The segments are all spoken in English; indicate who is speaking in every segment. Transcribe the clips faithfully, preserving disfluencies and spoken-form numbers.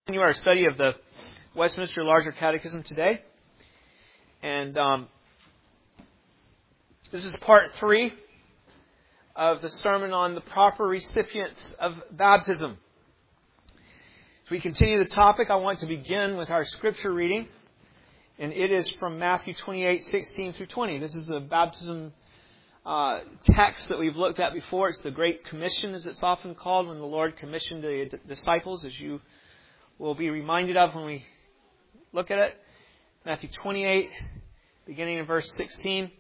Speaker 1: Continue our study of the Westminster Larger Catechism today. And um, this is part three of the sermon on the proper recipients of baptism. As we continue the topic, I want to begin with our scripture reading. And it is from Matthew twenty-eight, sixteen through twenty. This is the baptism uh, text that we've looked at before. It's the Great Commission, as it's often called, when the Lord commissioned the d- disciples, as you will be reminded of when we look at it. Matthew twenty-eight, beginning in verse sixteen.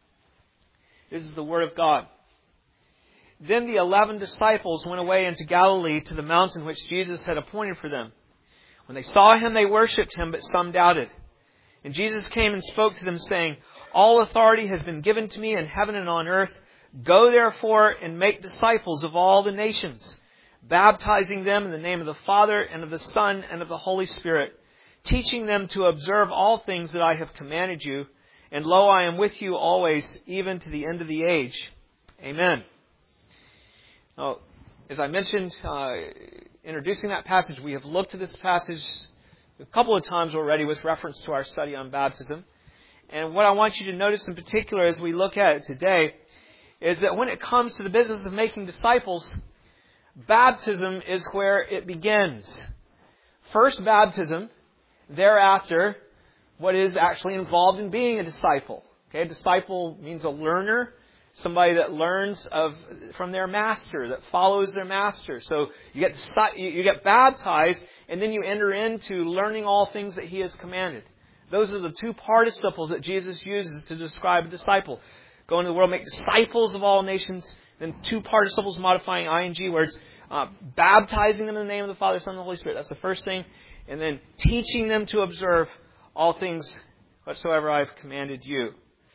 Speaker 1: This is the Word of God. Then the eleven disciples went away into Galilee to the mountain which Jesus had appointed for them. When they saw him, they worshipped him, but some doubted. And Jesus came and spoke to them, saying, "All authority has been given to me in heaven and on earth. Go therefore and make disciples of all the nations, baptizing them in the name of the Father and of the Son and of the Holy Spirit, teaching them to observe all things that I have commanded you. And lo, I am with you always, even to the end of the age." Amen. Now, as I mentioned, uh, introducing that passage, we have looked at this passage a couple of times already with reference to our study on baptism. And what I want you to notice in particular as we look at it today is that when it comes to the business of making disciples, baptism is where it begins. First baptism, thereafter, what is actually involved in being a disciple. Okay, a disciple means a learner, somebody that learns of from their master, that follows their master. So you get you get baptized, and then you enter into learning all things that he has commanded. Those are the two participles that Jesus uses to describe a disciple. Go into the world, make disciples of all nations. Then two participles modifying ing words, uh, baptizing them in the name of the Father, Son, and the Holy Spirit. That's the first thing. And then teaching them to observe all things whatsoever I have commanded you.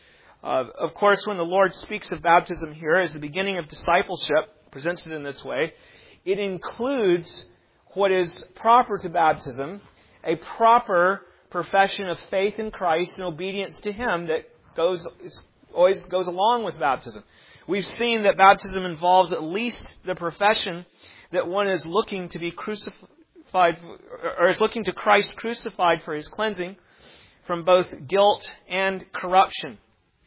Speaker 1: Uh, of course, when the Lord speaks of baptism here as the beginning of discipleship, presents it in this way, it includes what is proper to baptism, a proper profession of faith in Christ and obedience to Him that goes always goes along with baptism. We've seen that baptism involves at least the profession that one is looking to be crucified, or is looking to Christ crucified for His cleansing from both guilt and corruption.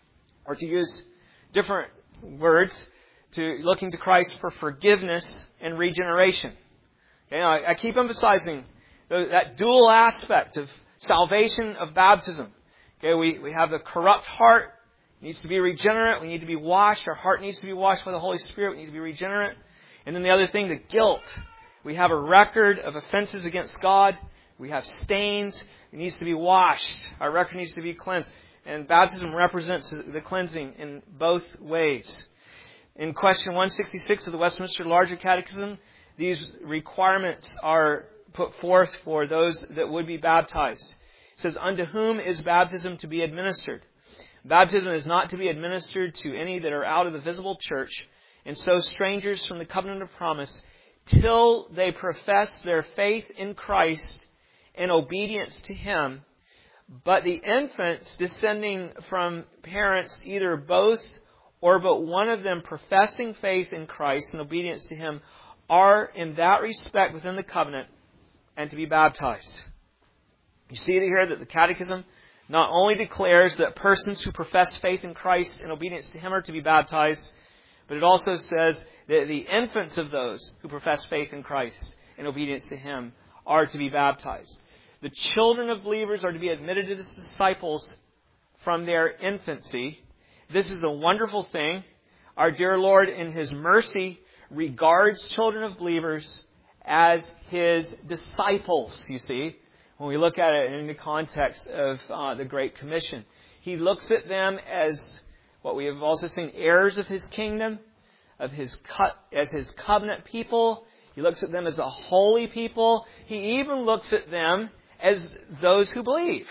Speaker 1: Or to use different words, to looking to Christ for forgiveness and regeneration. Okay, I, I keep emphasizing that dual aspect of salvation of baptism. Okay, we, we have the corrupt heart. It needs to be regenerate. We need to be washed. Our heart needs to be washed by the Holy Spirit. We need to be regenerate. And then the other thing, the guilt. We have a record of offenses against God. We have stains. It needs to be washed. Our record needs to be cleansed. And baptism represents the cleansing in both ways. In question one sixty-six of the Westminster Larger Catechism, these requirements are put forth for those that would be baptized. It says, "Unto whom is baptism to be administered? Baptism is not to be administered to any that are out of the visible church, and so strangers from the covenant of promise, till they profess their faith in Christ and obedience to Him. But the infants descending from parents, either both or but one of them professing faith in Christ and obedience to Him, are in that respect within the covenant and to be baptized." You see it here that the Catechism not only declares that persons who profess faith in Christ and obedience to Him are to be baptized, but it also says that the infants of those who profess faith in Christ and obedience to Him are to be baptized. The children of believers are to be admitted as disciples from their infancy. This is a wonderful thing. Our dear Lord, in His mercy, regards children of believers as His disciples, you see, when we look at it in the context of uh, the Great Commission. He looks at them as what we have also seen, heirs of His kingdom, of His co- as His covenant people. He looks at them as a holy people. He even looks at them as those who believe.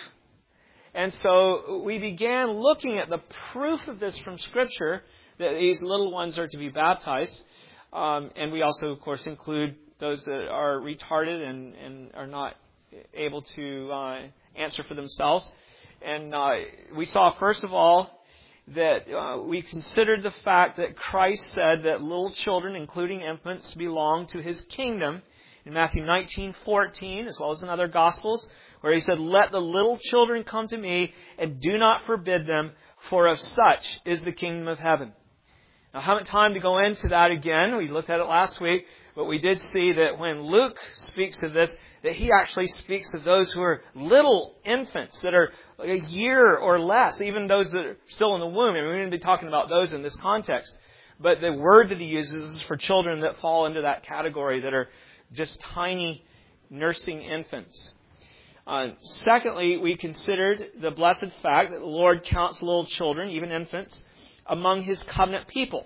Speaker 1: And so we began looking at the proof of this from Scripture, that these little ones are to be baptized. Um, and we also, of course, include those that are retarded and, and are not able to uh, answer for themselves. And uh, we saw, first of all, that uh, we considered the fact that Christ said that little children, including infants, belong to His kingdom. in Matthew nineteen fourteen, as well as in other Gospels, where He said, "Let the little children come to me, and do not forbid them, for of such is the kingdom of heaven." Now, I haven't time to go into that again. We looked at it last week, but we did see that when Luke speaks of this, that he actually speaks of those who are little infants, that are like a year or less, even those that are still in the womb. And we're going to be talking about those in this context. But the word that he uses is for children that fall into that category, that are just tiny nursing infants. Uh, secondly, we considered the blessed fact that the Lord counts little children, even infants, among His covenant people.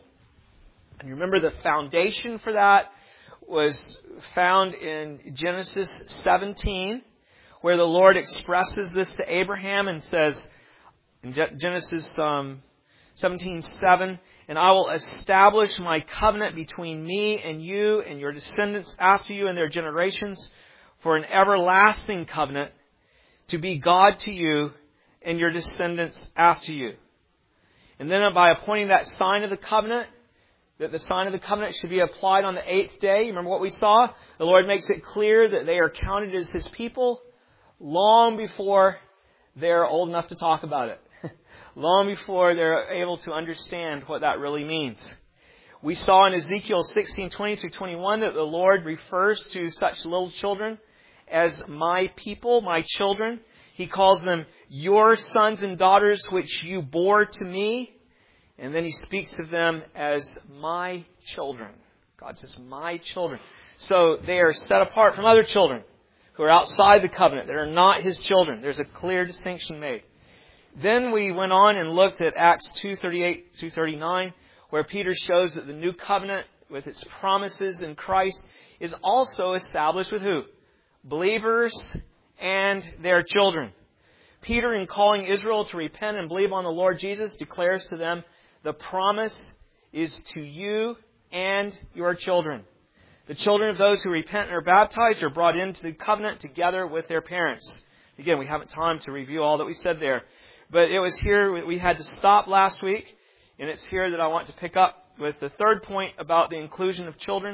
Speaker 1: And you remember the foundation for that was found in Genesis seventeen, where the Lord expresses this to Abraham and says, in Genesis um, seventeen seven, "And I will establish my covenant between me and you and your descendants after you and their generations for an everlasting covenant, to be God to you and your descendants after you." And then by appointing that sign of the covenant, that the sign of the covenant should be applied on the eighth day. Remember what we saw? The Lord makes it clear that they are counted as His people long before they're old enough to talk about it. Long before they're able to understand what that really means. We saw in Ezekiel sixteen twenty through twenty-one that the Lord refers to such little children as my people, my children. He calls them your sons and daughters which you bore to me. And then He speaks of them as my children. God says, my children. So they are set apart from other children who are outside the covenant, that are not His children. There's a clear distinction made. Then we went on and looked at Acts two thirty-eight to thirty-nine, where Peter shows that the new covenant, with its promises in Christ, is also established with who? Believers and their children. Peter, in calling Israel to repent and believe on the Lord Jesus, declares to them, the promise is to you and your children. The children of those who repent and are baptized are brought into the covenant together with their parents. Again, we haven't time to review all that we said there. But it was here we had to stop last week, and it's here that I want to pick up with the third point about the inclusion of children.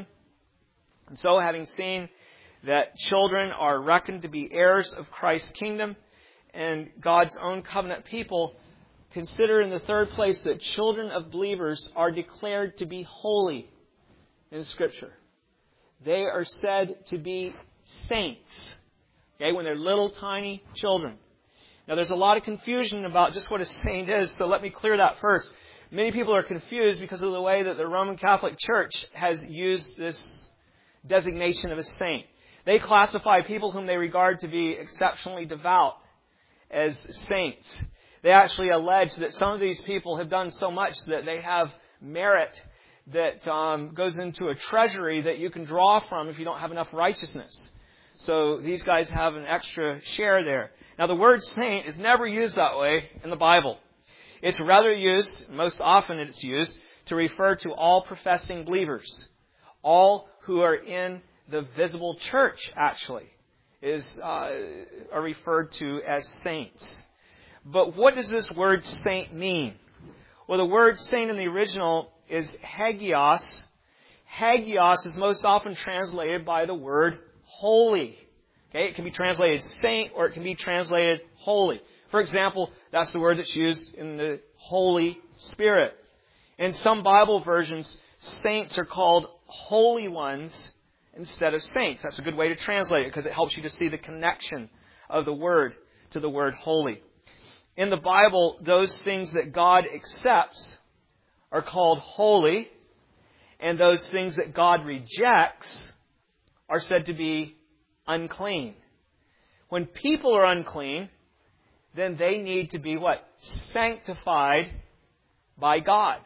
Speaker 1: And so, having seen that children are reckoned to be heirs of Christ's kingdom and God's own covenant people, consider in the third place that children of believers are declared to be holy in Scripture. They are said to be saints, okay, when they're little tiny children. Now, there's a lot of confusion about just what a saint is, so let me clear that first. Many people are confused because of the way that the Roman Catholic Church has used this designation of a saint. They classify people whom they regard to be exceptionally devout as saints. They actually allege that some of these people have done so much that they have merit that um, goes into a treasury that you can draw from if you don't have enough righteousness. So these guys have an extra share there. Now, the word saint is never used that way in the Bible. It's rather used, most often it's used, to refer to all professing believers. All who are in the visible church, actually, is uh, are referred to as saints. But what does this word saint mean? Well, the word saint in the original is hagios. Hagios is most often translated by the word holy. Okay, it can be translated saint or it can be translated holy. For example, that's the word that's used in the Holy Spirit. In some Bible versions, saints are called holy ones instead of saints. That's a good way to translate it because it helps you to see the connection of the word to the word holy. In the Bible, those things that God accepts are called holy, and those things that God rejects are said to be unclean. When people are unclean, then they need to be what? Sanctified by God.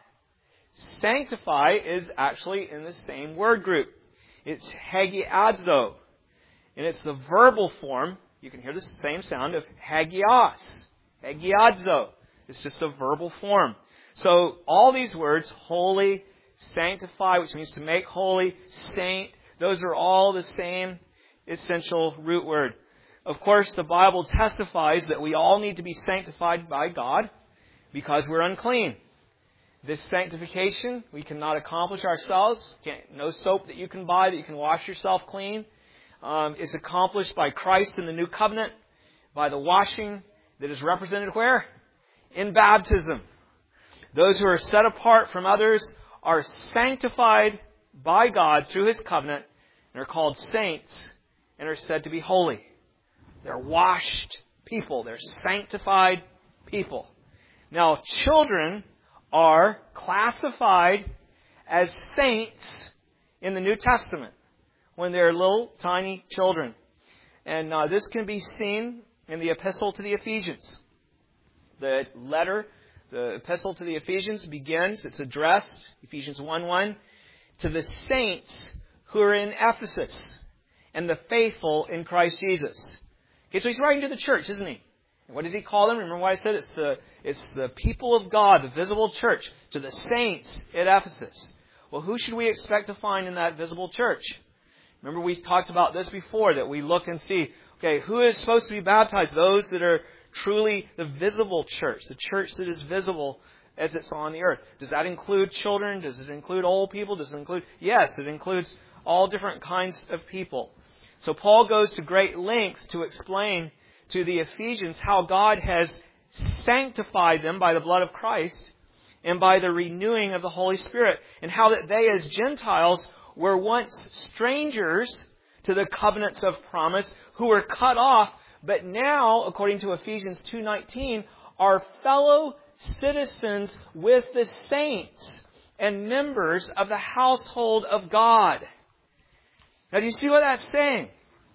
Speaker 1: Sanctify is actually in the same word group. It's hagiadzo. And it's the verbal form. You can hear the same sound of hagios. Hagiadzo. It's just a verbal form. So all these words, holy, sanctify, which means to make holy, saint, those are all the same essential root word. Of course, the Bible testifies that we all need to be sanctified by God because we're unclean. This sanctification we cannot accomplish ourselves. Can't, no soap that you can buy that you can wash yourself clean. um, is accomplished by Christ in the new covenant, by the washing that is represented where? In baptism. Those who are set apart from others are sanctified by God through His covenant and are called saints and are said to be holy. They're washed people. They're sanctified people. Now, children are classified as saints in the New Testament when they're little, tiny children. And uh, this can be seen in the Epistle to the Ephesians. The letter, the Epistle to the Ephesians begins, it's addressed, Ephesians one one, to the saints who are in Ephesus and the faithful in Christ Jesus. Okay, so he's writing to the church, isn't he? And what does he call them? Remember what I said? It's the, it's the people of God, the visible church, to the saints at Ephesus. Well, who should we expect to find in that visible church? Remember we talked about this before, that we look and see, okay, who is supposed to be baptized? Those that are truly the visible church, the church that is visible as it's on the earth. Does that include children? Does it include old people? Does it include... Yes, it includes all different kinds of people. So Paul goes to great lengths to explain to the Ephesians how God has sanctified them by the blood of Christ and by the renewing of the Holy Spirit, and how that they as Gentiles were once strangers to the covenants of promise, who were cut off, but now, according to Ephesians two nineteen, are fellow citizens with the saints and members of the household of God. Now, do you see what that's saying?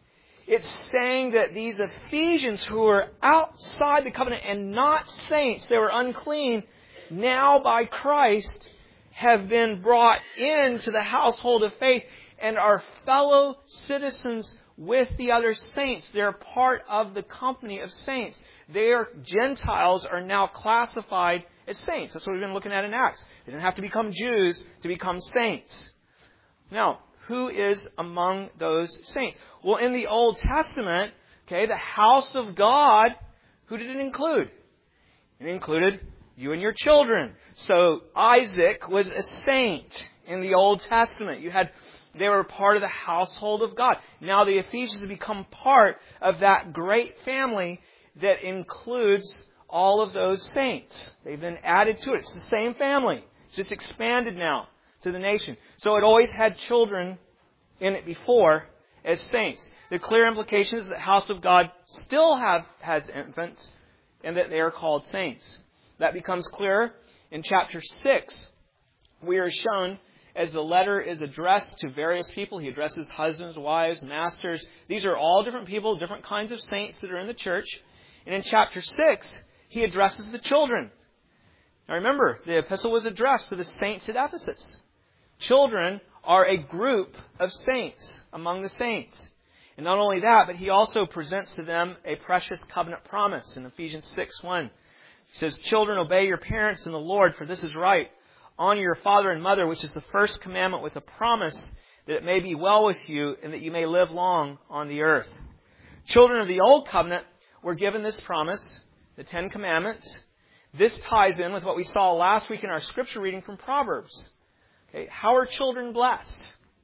Speaker 1: It's saying that these Ephesians who were outside the covenant and not saints, they were unclean, now by Christ have been brought into the household of faith and are fellow citizens with the other saints. They're part of the company of saints. Their Gentiles are now classified as saints. That's what we've been looking at in Acts. They didn't have to become Jews to become saints. Now, who is among those saints? Well, in the Old Testament, okay, the house of God, who did it include? It included you and your children. So Isaac was a saint in the Old Testament. You had, they were part of the household of God. Now the Ephesians have become part of that great family that includes all of those saints. They've been added to it. It's the same family. It's just expanded now to the nation. So it always had children in it before as saints. The clear implication is that the house of God still have, has infants and that they are called saints. That becomes clearer in chapter six. We are shown as the letter is addressed to various people. He addresses husbands, wives, masters. These are all different people, different kinds of saints that are in the church. And in chapter six, he addresses the children. Now remember, the epistle was addressed to the saints at Ephesus. Children are a group of saints among the saints. And not only that, but he also presents to them a precious covenant promise in Ephesians six one. He says, "Children, obey your parents in the Lord, for this is right. Honor your father and mother, which is the first commandment, with a promise that it may be well with you and that you may live long on the earth." Children of the Old Covenant were given this promise, the Ten Commandments. This ties in with what we saw last week in our scripture reading from Proverbs. Okay, how are children blessed?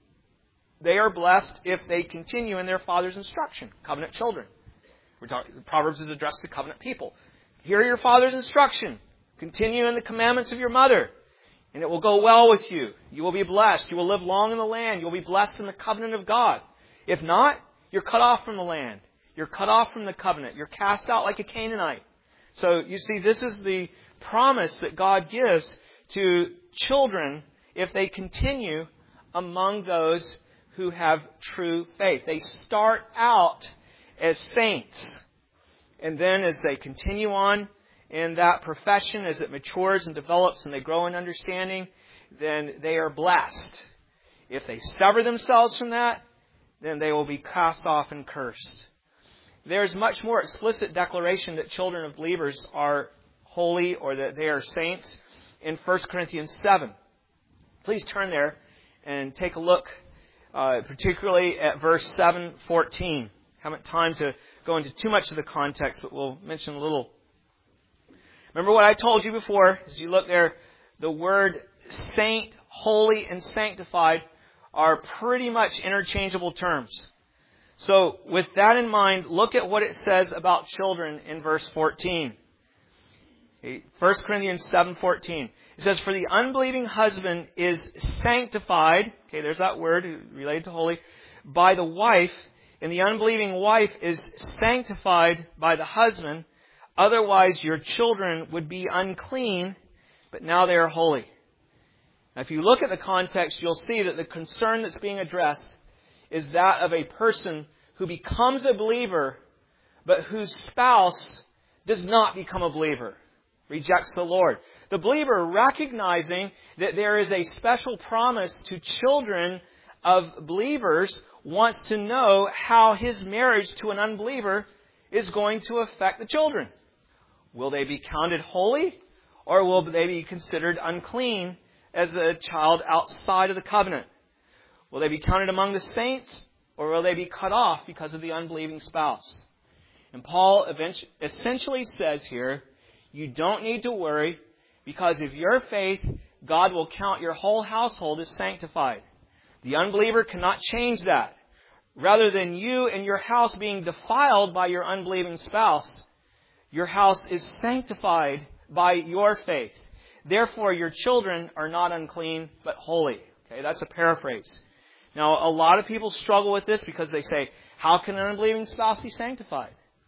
Speaker 1: They are blessed if they continue in their father's instruction. Covenant children. We're talking, Proverbs is addressed to covenant people. Hear your father's instruction. Continue in the commandments of your mother, and it will go well with you. You will be blessed. You will live long in the land. You will be blessed in the covenant of God. If not, you're cut off from the land. You're cut off from the covenant. You're cast out like a Canaanite. So you see, this is the promise that God gives to children if they continue among those who have true faith. They start out as saints. And then as they continue on in that profession, as it matures and develops and they grow in understanding, then they are blessed. If they sever themselves from that, then they will be cast off and cursed. There's much more explicit declaration that children of believers are holy or that they are saints in First Corinthians seven. Please turn there and take a look, uh, particularly at verse seven fourteen. Haven't time to go into too much of the context, but we'll mention a little. Remember what I told you before, as you look there, the word saint, holy, and sanctified are pretty much interchangeable terms. So with that in mind, look at what it says about children in verse fourteen. Okay, First Corinthians seven fourteen. It says, "For the unbelieving husband is sanctified," okay, there's that word related to holy, "by the wife, and the unbelieving wife is sanctified by the husband. Otherwise your children would be unclean, but now they are holy." Now, if you look at the context, you'll see that the concern that's being addressed is that of a person who becomes a believer, but whose spouse does not become a believer, rejects the Lord. The believer, recognizing that there is a special promise to children of believers, wants to know how his marriage to an unbeliever is going to affect the children. Will they be counted holy, or will they be considered unclean as a child outside of the covenant? Will they be counted among the saints, or will they be cut off because of the unbelieving spouse? And Paul essentially says here, you don't need to worry, because of your faith, God will count your whole household as sanctified. The unbeliever cannot change that. Rather than you and your house being defiled by your unbelieving spouse, your house is sanctified by your faith. Therefore, your children are not unclean, but holy. Okay, that's a paraphrase. Now, a lot of people struggle with this because they say, how can an unbelieving spouse be sanctified?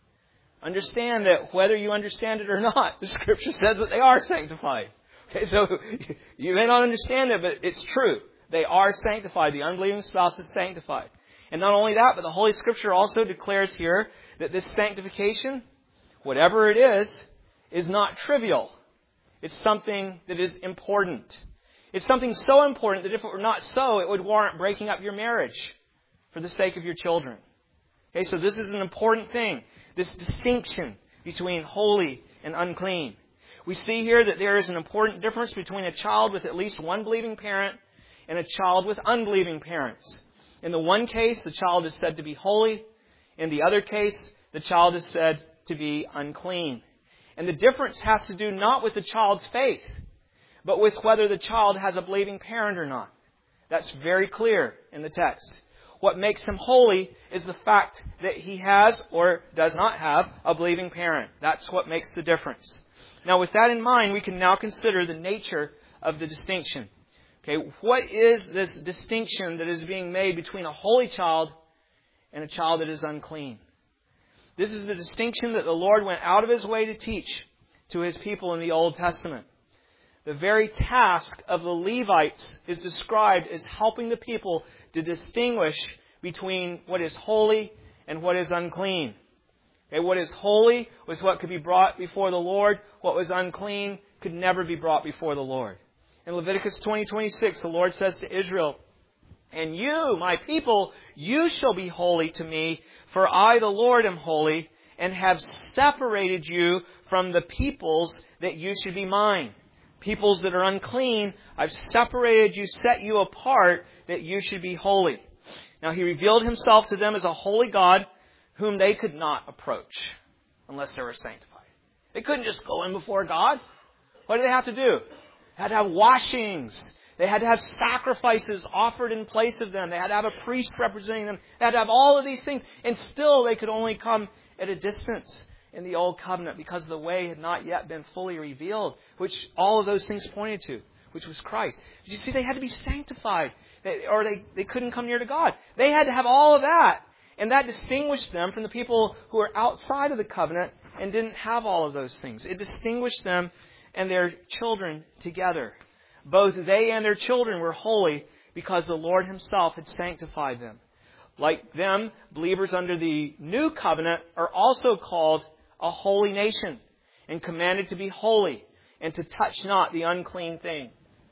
Speaker 1: Understand that whether you understand it or not, the Scripture says that they are sanctified. Okay, so you may not understand it, but it's true. They are sanctified. The unbelieving spouse is sanctified. And not only that, but the Holy Scripture also declares here that this sanctification, whatever it is, is not trivial. It's something that is important. It's something so important that if it were not so, it would warrant breaking up your marriage for the sake of your children. Okay, so this is an important thing. This distinction between holy and unclean. We see here that there is an important difference between a child with at least one believing parent and a child with unbelieving parents. In the one case, the child is said to be holy. In the other case, the child is said to be unclean. And the difference has to do not with the child's faith, but with whether the child has a believing parent or not. That's very clear in the text. What makes him holy is the fact that he has or does not have a believing parent. That's what makes the difference. Now, with that in mind, we can now consider the nature of the distinction. Okay, what is this distinction that is being made between a holy child and a child that is unclean? This is the distinction that the Lord went out of His way to teach to His people in the Old Testament. The very task of the Levites is described as helping the people to distinguish between what is holy and what is unclean. Okay, what is holy was what could be brought before the Lord. What was unclean could never be brought before the Lord. In Leviticus twenty twenty-six, the Lord says to Israel, "And you, my people, you shall be holy to me, for I, the Lord, am holy, and have separated you from the peoples that you should be mine." Peoples that are unclean, I've separated you, set you apart, that you should be holy. Now, He revealed Himself to them as a holy God whom they could not approach unless they were sanctified. They couldn't just go in before God. What did they have to do? They had to have washings. They had to have sacrifices offered in place of them. They had to have a priest representing them. They had to have all of these things. And still they could only come at a distance in the Old Covenant because the way had not yet been fully revealed, which all of those things pointed to, which was Christ. Did you see they had to be sanctified, they, or they, they couldn't come near to God. They had to have all of that, and that distinguished them from the people who were outside of the covenant and didn't have all of those things. It distinguished them and their children together. Both they and their children were holy because the Lord Himself had sanctified them. Like them, believers under the new covenant are also called a holy nation and commanded to be holy and to touch not the unclean thing.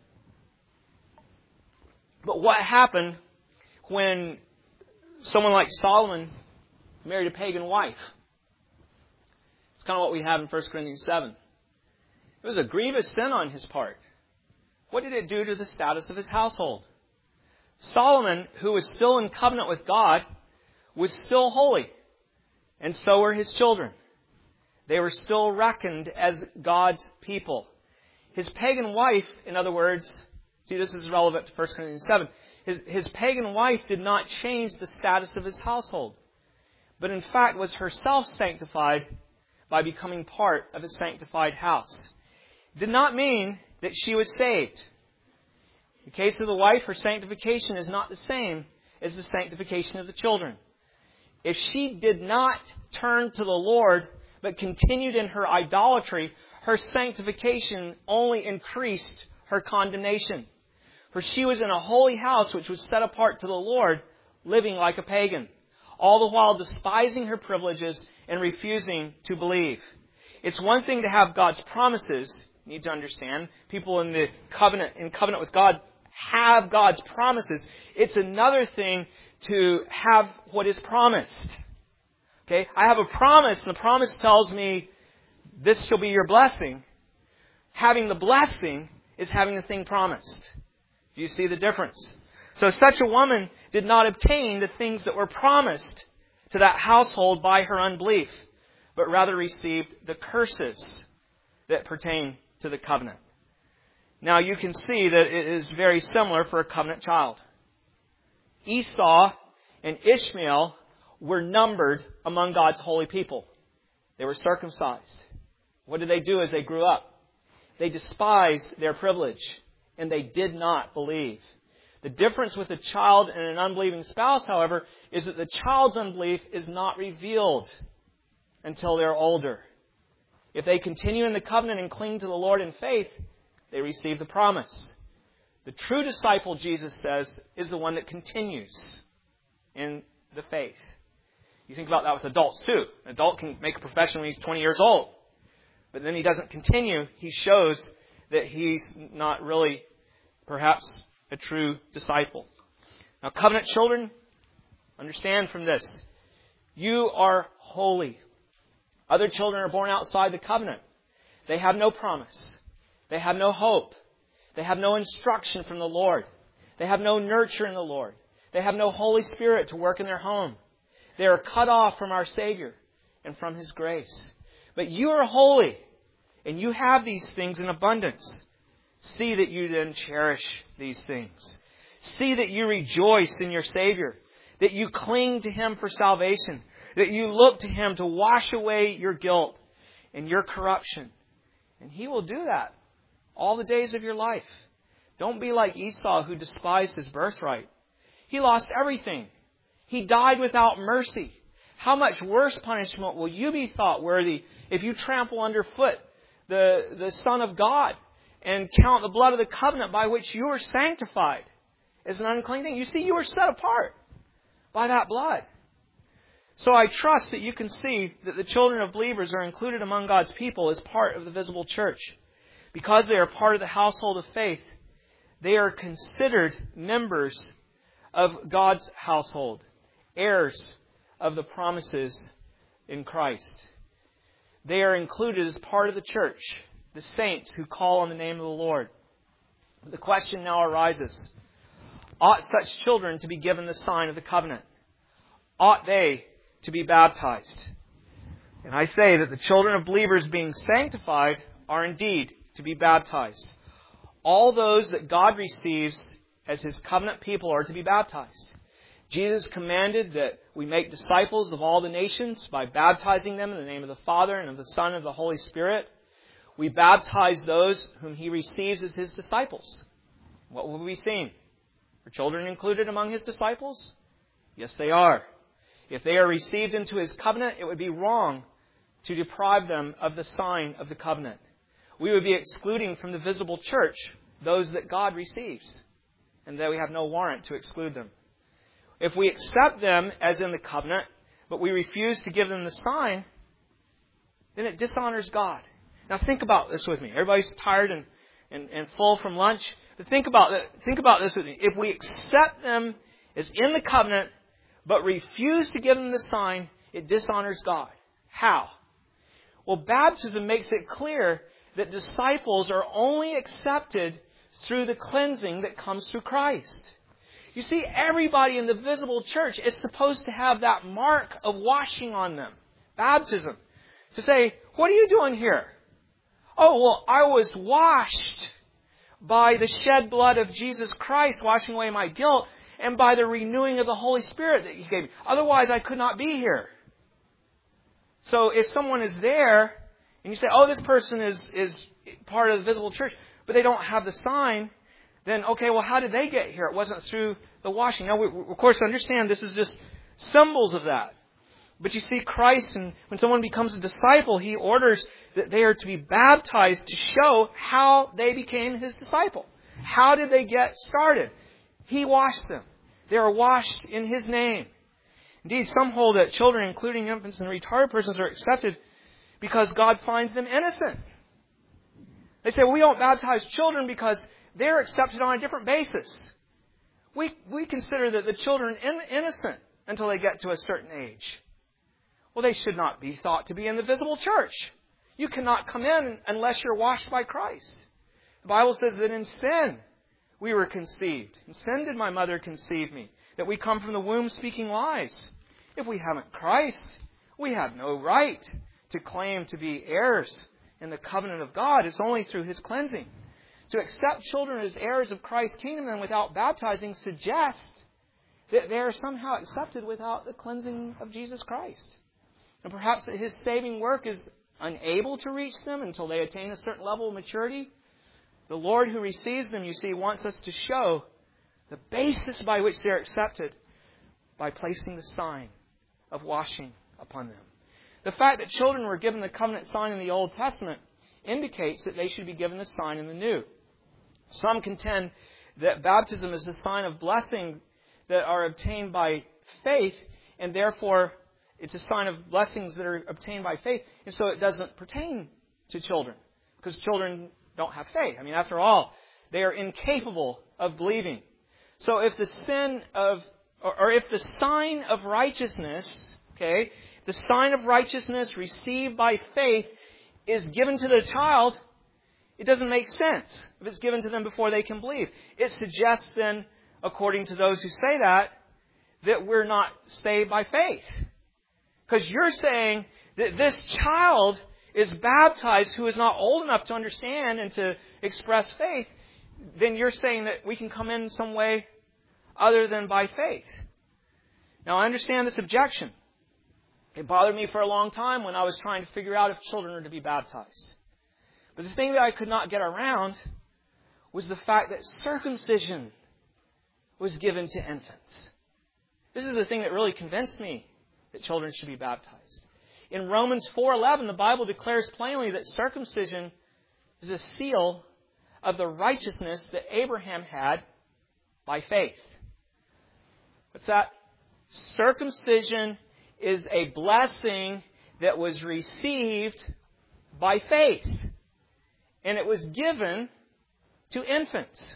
Speaker 1: But what happened when someone like Solomon married a pagan wife? It's kind of what we have in First Corinthians seven. It was a grievous sin on his part. What did it do to the status of his household? Solomon, who was still in covenant with God, was still holy, and so were his children. They were still reckoned as God's people. His pagan wife, in other words, see, this is relevant to First Corinthians seven, his, his pagan wife did not change the status of his household. but in fact was herself sanctified by becoming part of a sanctified house. It did not mean that she was saved. In the case of the wife, her sanctification is not the same as the sanctification of the children. If she did not turn to the Lord, but continued in her idolatry, her sanctification only increased her condemnation. For she was in a holy house which was set apart to the Lord, living like a pagan, all the while despising her privileges and refusing to believe. It's one thing to have God's promises. You need to understand, people in the covenant, in covenant with God, have God's promises. It's another thing to have what is promised. Okay, I have a promise, and the promise tells me this shall be your blessing. Having the blessing is having the thing promised. Do you see the difference? So such a woman did not obtain the things that were promised to that household by her unbelief, but rather received the curses that pertain to the covenant. Now you can see that it is very similar for a covenant child. Esau and Ishmael were numbered among God's holy people. They were circumcised. What did they do as they grew up? They despised their privilege, and they did not believe. The difference with a child and an unbelieving spouse, however, is that the child's unbelief is not revealed until they're older. If they continue in the covenant and cling to the Lord in faith, they receive the promise. The true disciple, Jesus says, is the one that continues in the faith. You think about that with adults too. An adult can make a profession when he's twenty years old. But then he doesn't continue. He shows that he's not really perhaps a true disciple. Now, covenant children, understand from this, you are holy. Other children are born outside the covenant. They have no promise. They have no hope. They have no instruction from the Lord. They have no nurture in the Lord. They have no Holy Spirit to work in their home. They are cut off from our Savior and from His grace. But you are holy, and you have these things in abundance. See that you then cherish these things. See that you rejoice in your Savior, that you cling to Him for salvation, that you look to Him to wash away your guilt and your corruption. And He will do that all the days of your life. Don't be like Esau, who despised his birthright. He lost everything. He died without mercy. How much worse punishment will you be thought worthy if you trample underfoot the, the Son of God and count the blood of the covenant by which you are sanctified as an unclean thing? You see, you are set apart by that blood. So I trust that you can see that the children of believers are included among God's people as part of the visible church. Because they are part of the household of faith, they are considered members of God's household, heirs of the promises in Christ. They are included as part of the church, the saints who call on the name of the Lord. The question now arises, ought such children to be given the sign of the covenant? Ought they to be baptized? And I say that the children of believers being sanctified are indeed to be baptized. All those that God receives as His covenant people are to be baptized. Jesus commanded that we make disciples of all the nations by baptizing them in the name of the Father and of the Son and of the Holy Spirit. We baptize those whom He receives as His disciples. What will we see? Are children included among His disciples? Yes, they are. If they are received into His covenant, it would be wrong to deprive them of the sign of the covenant. We would be excluding from the visible church those that God receives, and that we have no warrant to exclude them. If we accept them as in the covenant, but we refuse to give them the sign, then it dishonors God. Now think about this with me. Everybody's tired and, and, and full from lunch. But think about, think about this with me. If we accept them as in the covenant, but refuse to give them the sign, it dishonors God. How? Well, baptism makes it clear that disciples are only accepted through the cleansing that comes through Christ. You see, everybody in the visible church is supposed to have that mark of washing on them. Baptism. To say, what are you doing here? Oh, well, I was washed by the shed blood of Jesus Christ, washing away my guilt, and by the renewing of the Holy Spirit that He gave me. Otherwise, I could not be here. So if someone is there, and you say, oh, this person is, is part of the visible church, but they don't have the sign, then, okay, well, how did they get here? It wasn't through the washing. Now, we, we, of course, understand this is just symbols of that. But you see, Christ, and when someone becomes a disciple, He orders that they are to be baptized to show how they became His disciple. How did they get started? He washed them. They are washed in His name. Indeed, some hold that children, including infants and retarded persons, are accepted because God finds them innocent. They say, well, we don't baptize children because they're accepted on a different basis. We we consider that the children in, innocent until they get to a certain age. Well, they should not be thought to be in the visible church. You cannot come in unless you're washed by Christ. The Bible says that in sin we were conceived. In sin did my mother conceive me. That we come from the womb speaking lies. If we haven't Christ, we have no right to claim to be heirs in the covenant of God. It's only through His cleansing. To accept children as heirs of Christ's kingdom and without baptizing suggests that they are somehow accepted without the cleansing of Jesus Christ. And perhaps that His saving work is unable to reach them until they attain a certain level of maturity. The Lord who receives them, you see, wants us to show the basis by which they are accepted by placing the sign of washing upon them. The fact that children were given the covenant sign in the Old Testament indicates that they should be given the sign in the New. Some contend that baptism is a sign of blessing that are obtained by faith, and therefore it's a sign of blessings that are obtained by faith, and so it doesn't pertain to children, because children don't have faith. I mean, after all, they are incapable of believing. So if the sin of, or, or if the sign of righteousness, okay, the sign of righteousness received by faith is given to the child, it doesn't make sense if it's given to them before they can believe. It suggests then, according to those who say that, that we're not saved by faith. Because you're saying that this child is baptized who is not old enough to understand and to express faith, then you're saying that we can come in some way other than by faith. Now, I understand this objection. It bothered me for a long time when I was trying to figure out if children are to be baptized. But the thing that I could not get around was the fact that circumcision was given to infants. This is the thing that really convinced me that children should be baptized. In Romans four eleven, the Bible declares plainly that circumcision is a seal of the righteousness that Abraham had by faith. What's that? Circumcision is a blessing that was received by faith. And it was given to infants.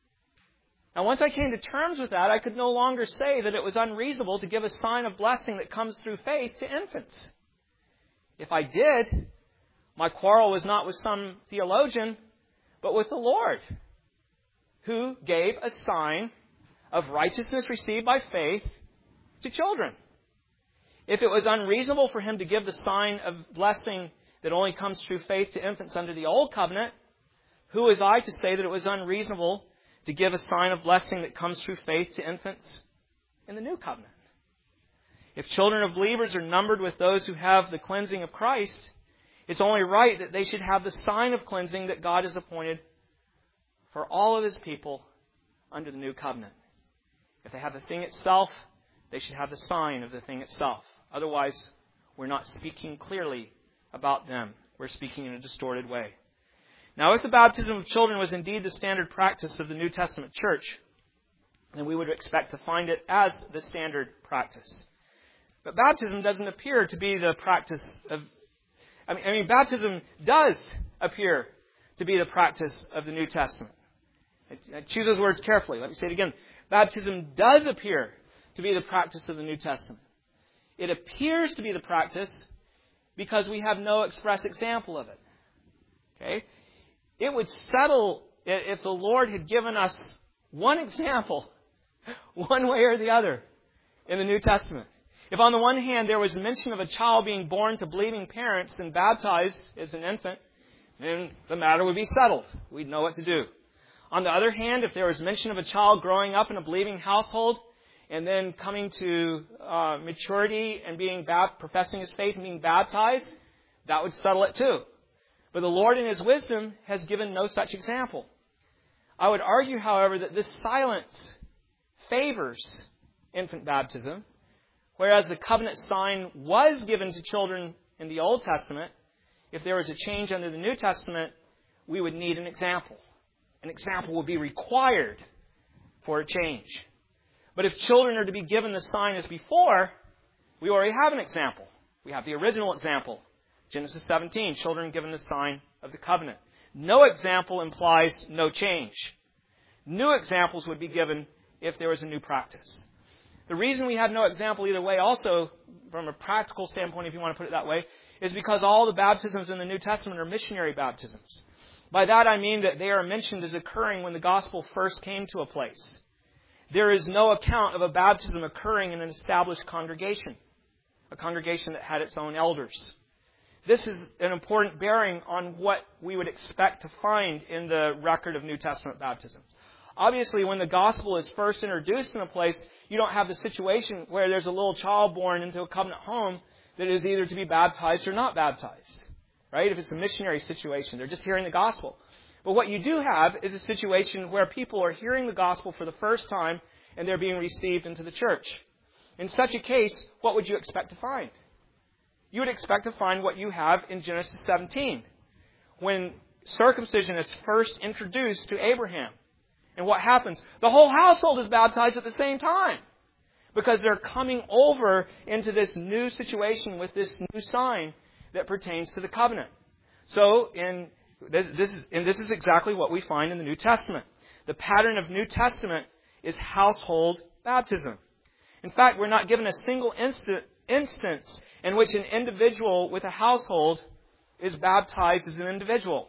Speaker 1: Now, once I came to terms with that, I could no longer say that it was unreasonable to give a sign of blessing that comes through faith to infants. If I did, my quarrel was not with some theologian, but with the Lord, who gave a sign of righteousness received by faith to children. If it was unreasonable for Him to give the sign of blessing that only comes through faith to infants under the Old Covenant, who was I to say that it was unreasonable to give a sign of blessing that comes through faith to infants in the New Covenant? If children of believers are numbered with those who have the cleansing of Christ, it's only right that they should have the sign of cleansing that God has appointed for all of His people under the New Covenant. If they have the thing itself, they should have the sign of the thing itself. Otherwise, we're not speaking clearly about them. We're speaking in a distorted way. Now, if the baptism of children was indeed the standard practice of the New Testament church, then we would expect to find it as the standard practice. But baptism doesn't appear to be the practice of... I mean, I mean, baptism does appear to be the practice of the New Testament. I choose those words carefully. Let me say it again. Baptism does appear to be the practice of the New Testament. It appears to be the practice because we have no express example of it. Okay? It would settle if the Lord had given us one example, one way or the other, in the New Testament. If on the one hand there was mention of a child being born to believing parents and baptized as an infant, then the matter would be settled. We'd know what to do. On the other hand, if there was mention of a child growing up in a believing household and then coming to uh, maturity and being bap- professing his faith and being baptized, that would settle it too. But the Lord in his wisdom has given no such example. I would argue, however, that this silence favors infant baptism, whereas the covenant sign was given to children in the Old Testament. If there was a change under the New Testament, we would need an example. An example would be required for a change. But if children are to be given the sign as before, we already have an example. We have the original example. Genesis seventeen, children given the sign of the covenant. No example implies no change. New examples would be given if there was a new practice. The reason we have no example either way also, from a practical standpoint, if you want to put it that way, is because all the baptisms in the New Testament are missionary baptisms. By that I mean that they are mentioned as occurring when the gospel first came to a place. There is no account of a baptism occurring in an established congregation, a congregation that had its own elders. This is an important bearing on what we would expect to find in the record of New Testament baptisms. Obviously, when the gospel is first introduced in a place, you don't have the situation where there's a little child born into a covenant home that is either to be baptized or not baptized. Right? If it's a missionary situation, they're just hearing the gospel. But what you do have is a situation where people are hearing the gospel for the first time and they're being received into the church. In such a case, what would you expect to find? You would expect to find what you have in Genesis seventeen, when circumcision is first introduced to Abraham. And what happens? The whole household is baptized at the same time, because they're coming over into this new situation with this new sign that pertains to the covenant. So, in this, this is, and this is exactly what we find in the New Testament. The pattern of New Testament is household baptism. In fact, we're not given a single instant, instance in which an individual with a household is baptized as an individual.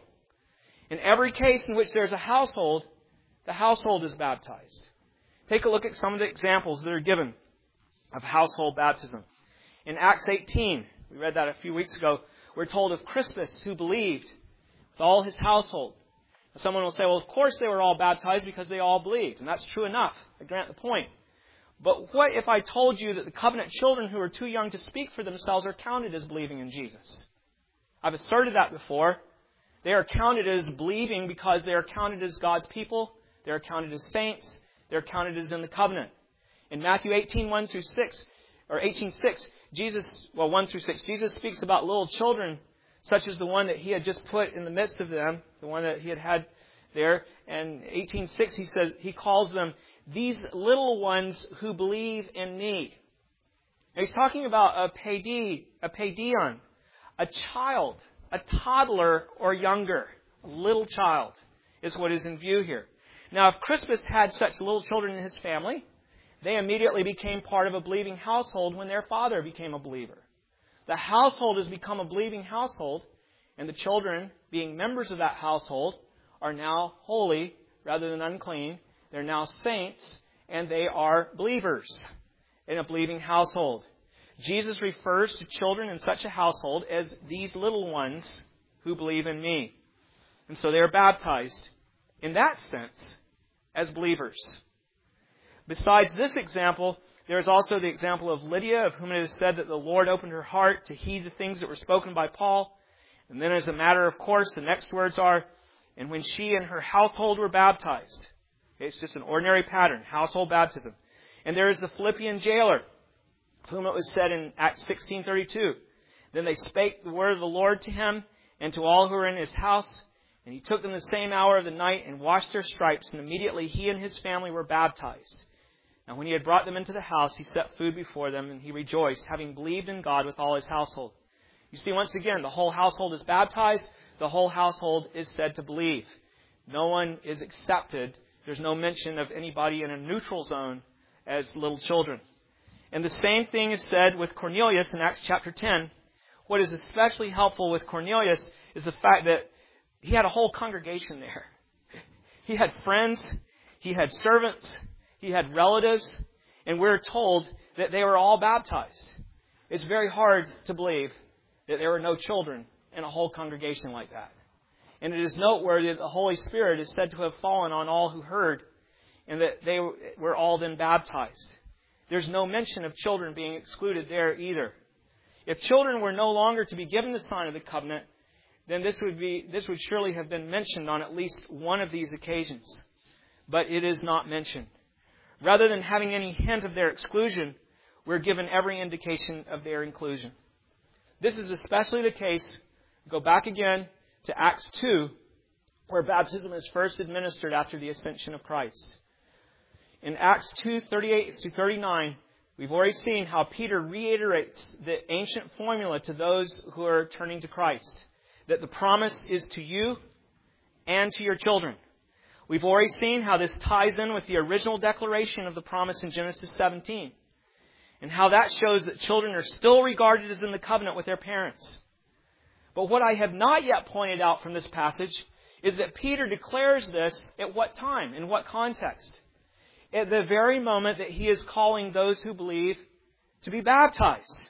Speaker 1: In every case in which there's a household, the household is baptized. Take a look at some of the examples that are given of household baptism. In Acts eighteen, we read that a few weeks ago, we're told of Crispus, who believed with all his household. Someone will say, well, of course they were all baptized because they all believed. And that's true enough. I grant the point. But what if I told you that the covenant children who are too young to speak for themselves are counted as believing in Jesus? I've asserted that before. They are counted as believing because they are counted as God's people. They are counted as saints. They are counted as in the covenant. In Matthew eighteen, one through six, or eighteen, six, Jesus, well, one through six, Jesus speaks about little children, such as the one that he had just put in the midst of them, the one that he had had there. And eighteen, six, he says, he calls them these little ones who believe in me. Now, he's talking about a paidi, a paidion, a child, a toddler or younger, a little child is what is in view here. Now, if Crispus had such little children in his family, they immediately became part of a believing household when their father became a believer. The household has become a believing household, and the children, being members of that household, are now holy rather than unclean. They're now saints, and they are believers in a believing household. Jesus refers to children in such a household as these little ones who believe in me. And so they are baptized in that sense as believers. Besides this example, there is also the example of Lydia, of whom it is said that the Lord opened her heart to heed the things that were spoken by Paul. And then as a matter of course, the next words are, and when she and her household were baptized. Okay, it's just an ordinary pattern, household baptism. And there is the Philippian jailer, of whom it was said in Acts sixteen thirty-two. Then they spake the word of the Lord to him and to all who were in his house. And he took them the same hour of the night and washed their stripes. And immediately he and his family were baptized. And when he had brought them into the house, he set food before them, and he rejoiced, having believed in God with all his household. You see, once again, the whole household is baptized. The whole household is said to believe. No one is accepted. There's no mention of anybody in a neutral zone as little children. And the same thing is said with Cornelius in Acts chapter ten. What is especially helpful with Cornelius is the fact that he had a whole congregation there. He had friends. He had servants. He had relatives. And we're told that they were all baptized. It's very hard to believe that there were no children in a whole congregation like that. And it is noteworthy that the Holy Spirit is said to have fallen on all who heard, and that they were all then baptized. there's no mention of children being excluded there either. If children were no longer to be given the sign of the covenant, then this would be this would surely have been mentioned on at least one of these occasions. But it is not mentioned. Rather than having any hint of their exclusion, we're given every indication of their inclusion. This is especially the case, go back again to Acts two, where baptism is first administered after the ascension of Christ. In Acts two, thirty-eight to thirty-nine, we've already seen how Peter reiterates the ancient formula to those who are turning to Christ, that the promise is to you and to your children. We've already seen how this ties in with the original declaration of the promise in Genesis seventeen, and how that shows that children are still regarded as in the covenant with their parents. But what I have not yet pointed out from this passage is that Peter declares this at what time, in what context? At the very moment that he is calling those who believe to be baptized.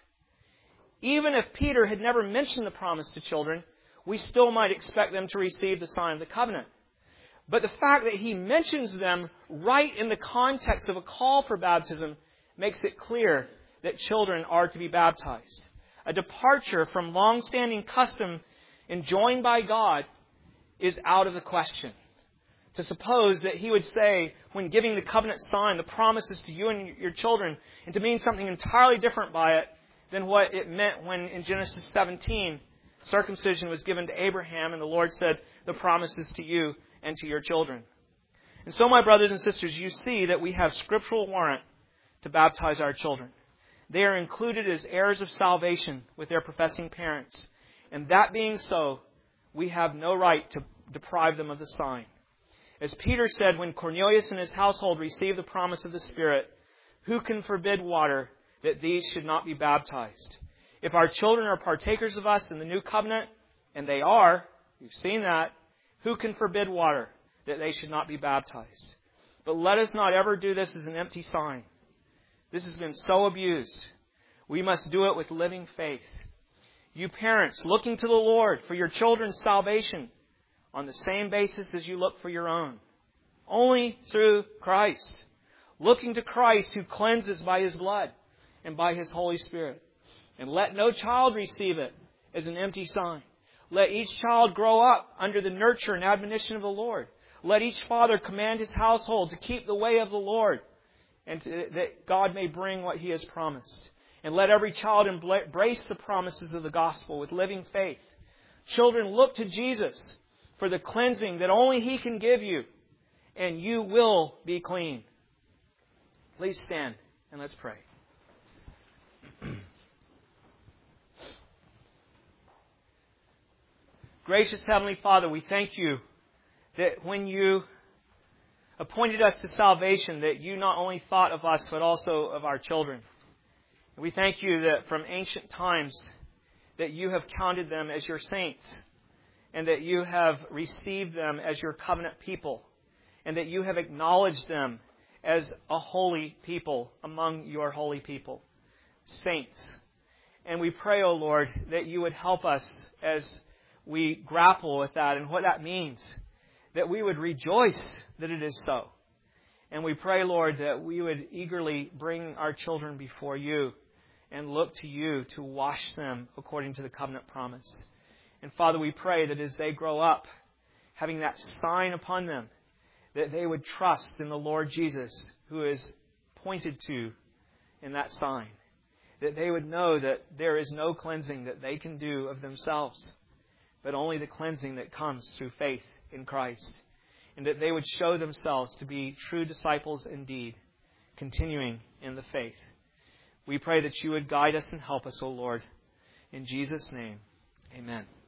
Speaker 1: Even if Peter had never mentioned the promise to children, we still might expect them to receive the sign of the covenant. But the fact that he mentions them right in the context of a call for baptism makes it clear that children are to be baptized. A departure from long-standing custom enjoined by God is out of the question. To suppose that he would say, when giving the covenant sign, the promises to you and your children, and to mean something entirely different by it than what it meant when in Genesis seventeen, circumcision was given to Abraham and the Lord said, the promises to you and to your children. And so, my brothers and sisters, you see that we have scriptural warrant to baptize our children. They are included as heirs of salvation with their professing parents. And that being so, we have no right to deprive them of the sign. As Peter said, when Cornelius and his household received the promise of the Spirit, who can forbid water that these should not be baptized? If our children are partakers of us in the new covenant, and they are, we've seen that, who can forbid water that they should not be baptized? But let us not ever do this as an empty sign. This has been so abused. We must do it with living faith. You parents, looking to the Lord for your children's salvation on the same basis as you look for your own. Only through Christ. Looking to Christ who cleanses by His blood and by His Holy Spirit. And let no child receive it as an empty sign. Let each child grow up under the nurture and admonition of the Lord. Let each father command his household to keep the way of the Lord, and to, that God may bring what He has promised. And let every child embrace the promises of the gospel with living faith. Children, look to Jesus for the cleansing that only He can give you, and you will be clean. Please stand and let's pray. Gracious Heavenly Father, we thank You that when You appointed us to salvation, that You not only thought of us, but also of our children. And we thank You that from ancient times, that You have counted them as Your saints, and that You have received them as Your covenant people, and that You have acknowledged them as a holy people among Your holy people, saints. And we pray, O Lord, that You would help us as we grapple with that and what that means, that we would rejoice that it is so. And we pray, Lord, that we would eagerly bring our children before You and look to You to wash them according to the covenant promise. And Father, we pray that as they grow up, having that sign upon them, that they would trust in the Lord Jesus, who is pointed to in that sign. That they would know that there is no cleansing that they can do of themselves, but only the cleansing that comes through faith in Christ. And that they would show themselves to be true disciples indeed, continuing in the faith. We pray that You would guide us and help us, O Lord. In Jesus' name, amen.